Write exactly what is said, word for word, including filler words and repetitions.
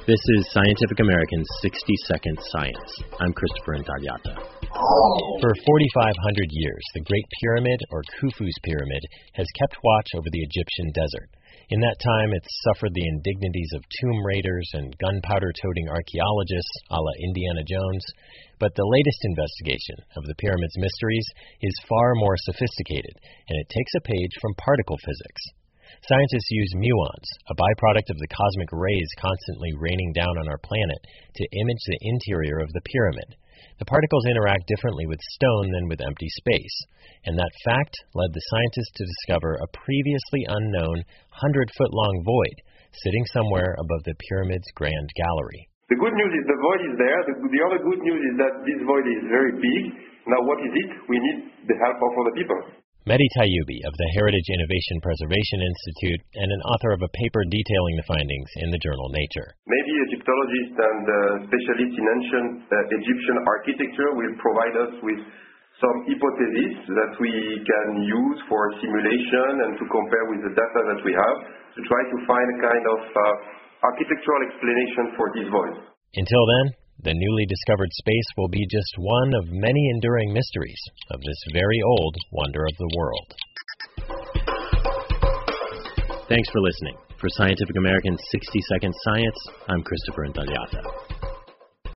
This is Scientific American's sixty second Science. I'm Christopher Intagliata. For forty-five hundred years, the Great Pyramid, or Khufu's Pyramid, has kept watch over the Egyptian desert. In that time, it's suffered the indignities of tomb raiders and gunpowder-toting archaeologists, a la Indiana Jones. But the latest investigation of the pyramid's mysteries is far more sophisticated, and it takes a page from particle physics. Scientists use muons, a byproduct of the cosmic rays constantly raining down on our planet, to image the interior of the pyramid. The particles interact differently with stone than with empty space, and that fact led the scientists to discover a previously unknown hundred-foot-long void sitting somewhere above the pyramid's grand gallery. The good news is the void is there. The, the other good news is that this void is very big. Now what is it? We need the help of other people. Mehdi Tayyoubi of the Heritage Innovation Preservation Institute and an author of a paper detailing the findings in the journal Nature. Maybe Egyptologists and uh, specialists in ancient uh, Egyptian architecture will provide us with some hypotheses that we can use for simulation and to compare with the data that we have to try to find a kind of uh, architectural explanation for this void. Until then, the newly discovered space will be just one of many enduring mysteries of this very old wonder of the world. Thanks for listening. For Scientific American's sixty second Science, I'm Christopher Intagliata.